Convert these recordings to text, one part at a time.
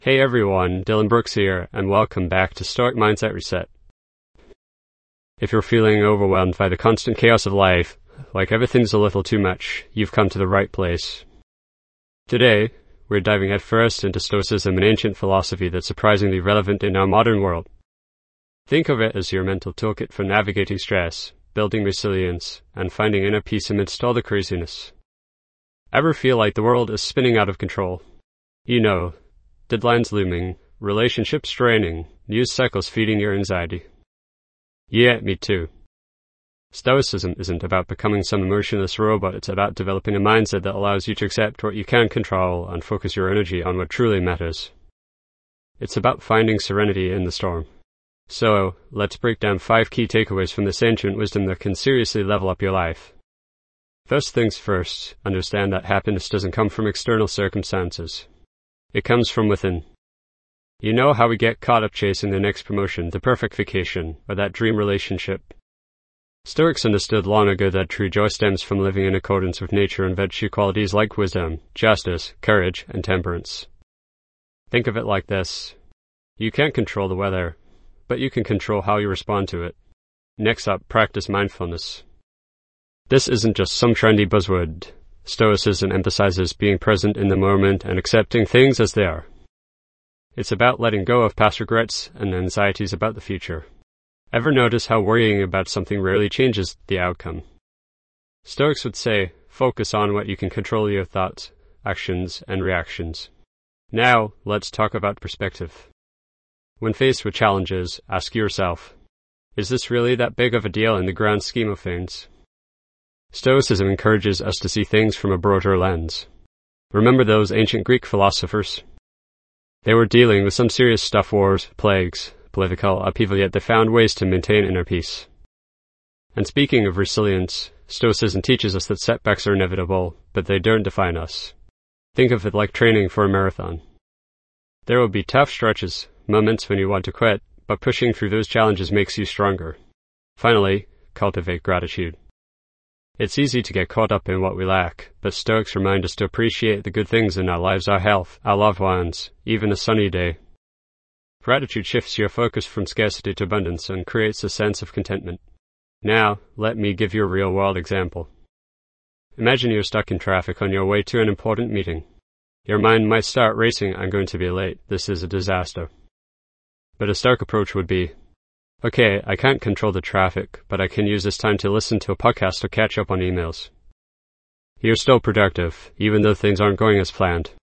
Hey everyone, Dylan Brooks here, and welcome back to Stoic Mindset Reset. If you're feeling overwhelmed by the constant chaos of life, like everything's a little too much, you've come to the right place. Today, we're diving headfirst into Stoicism, an ancient philosophy that's surprisingly relevant in our modern world. Think of it as your mental toolkit for navigating stress, building resilience, and finding inner peace amidst all the craziness. Ever feel like the world is spinning out of control? Deadlines looming, relationships straining, news cycles feeding your anxiety. Yeah, me too. Stoicism isn't about becoming some emotionless robot, it's about developing a mindset that allows you to accept what you can control and focus your energy on what truly matters. It's about finding serenity in the storm. So, let's break down 5 key takeaways from this ancient wisdom that can seriously level up your life. First things first, understand that happiness doesn't come from external circumstances. It comes from within. You know how we get caught up chasing the next promotion, the perfect vacation, or that dream relationship. Stoics understood long ago that true joy stems from living in accordance with nature and virtue qualities like wisdom, justice, courage, and temperance. Think of it like this. You can't control the weather, but you can control how you respond to it. Next up, practice mindfulness. This isn't just some trendy buzzword. Stoicism emphasizes being present in the moment and accepting things as they are. It's about letting go of past regrets and anxieties about the future. Ever notice how worrying about something rarely changes the outcome? Stoics would say, focus on what you can control: your thoughts, actions, and reactions. Now, let's talk about perspective. When faced with challenges, ask yourself, is this really that big of a deal in the grand scheme of things? Stoicism encourages us to see things from a broader lens. Remember those ancient Greek philosophers? They were dealing with some serious stuff: wars, plagues, political upheaval, yet they found ways to maintain inner peace. And speaking of resilience, Stoicism teaches us that setbacks are inevitable, but they don't define us. Think of it like training for a marathon. There will be tough stretches, moments when you want to quit, but pushing through those challenges makes you stronger. Finally, cultivate gratitude. It's easy to get caught up in what we lack, but Stoics remind us to appreciate the good things in our lives: our health, our loved ones, even a sunny day. Gratitude shifts your focus from scarcity to abundance and creates a sense of contentment. Now, let me give you a real-world example. Imagine you're stuck in traffic on your way to an important meeting. Your mind might start racing: I'm going to be late, this is a disaster. But a Stoic approach would be, okay, I can't control the traffic, but I can use this time to listen to a podcast or catch up on emails. You're still productive, even though things aren't going as planned.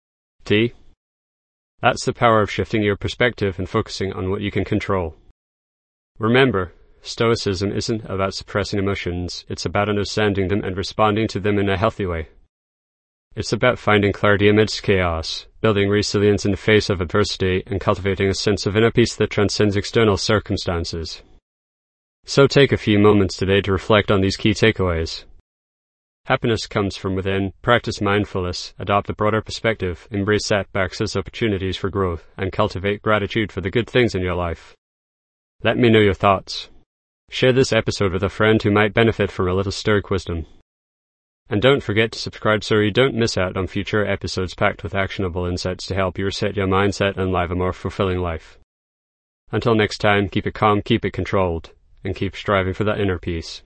That's the power of shifting your perspective and focusing on what you can control. Remember, Stoicism isn't about suppressing emotions, it's about understanding them and responding to them in a healthy way. It's about finding clarity amidst chaos, building resilience in the face of adversity, and cultivating a sense of inner peace that transcends external circumstances. So take a few moments today to reflect on these key takeaways. Happiness comes from within, practice mindfulness, adopt a broader perspective, embrace setbacks as opportunities for growth, and cultivate gratitude for the good things in your life. Let me know your thoughts. Share this episode with a friend who might benefit from a little Stoic wisdom. And don't forget to subscribe so you don't miss out on future episodes packed with actionable insights to help you reset your mindset and live a more fulfilling life. Until next time, keep it calm, keep it controlled, and keep striving for that inner peace.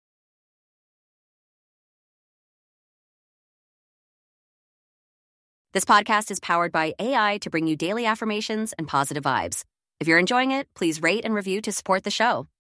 This podcast is powered by AI to bring you daily affirmations and positive vibes. If you're enjoying it, please rate and review to support the show.